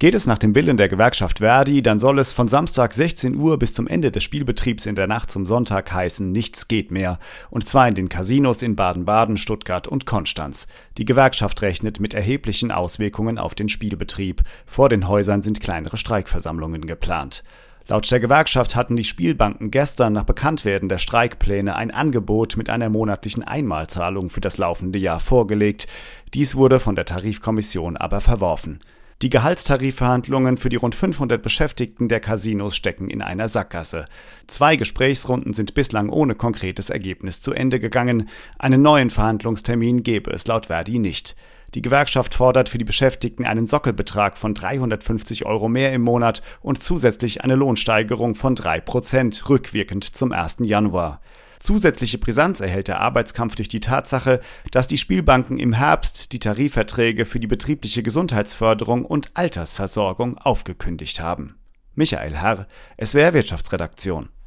Geht es nach dem Willen der Gewerkschaft ver.di, dann soll es von Samstag 16 Uhr bis zum Ende des Spielbetriebs in der Nacht zum Sonntag heißen, nichts geht mehr. Und zwar in den Casinos in Baden-Baden, Stuttgart und Konstanz. Die Gewerkschaft rechnet mit erheblichen Auswirkungen auf den Spielbetrieb. Vor den Häusern sind kleinere Streikversammlungen geplant. Laut der Gewerkschaft hatten die Spielbanken gestern nach Bekanntwerden der Streikpläne ein Angebot mit einer monatlichen Einmalzahlung für das laufende Jahr vorgelegt. Dies wurde von der Tarifkommission aber verworfen. Die Gehaltstarifverhandlungen für die rund 500 Beschäftigten der Casinos stecken in einer Sackgasse. 2 Gesprächsrunden sind bislang ohne konkretes Ergebnis zu Ende gegangen. Einen neuen Verhandlungstermin gebe es laut ver.di nicht. Die Gewerkschaft fordert für die Beschäftigten einen Sockelbetrag von 350 € mehr im Monat und zusätzlich eine Lohnsteigerung von 3%, rückwirkend zum 1. Januar. Zusätzliche Brisanz erhält der Arbeitskampf durch die Tatsache, dass die Spielbanken im Herbst die Tarifverträge für die betriebliche Gesundheitsförderung und Altersversorgung aufgekündigt haben. Michael Herr, SWR Wirtschaftsredaktion.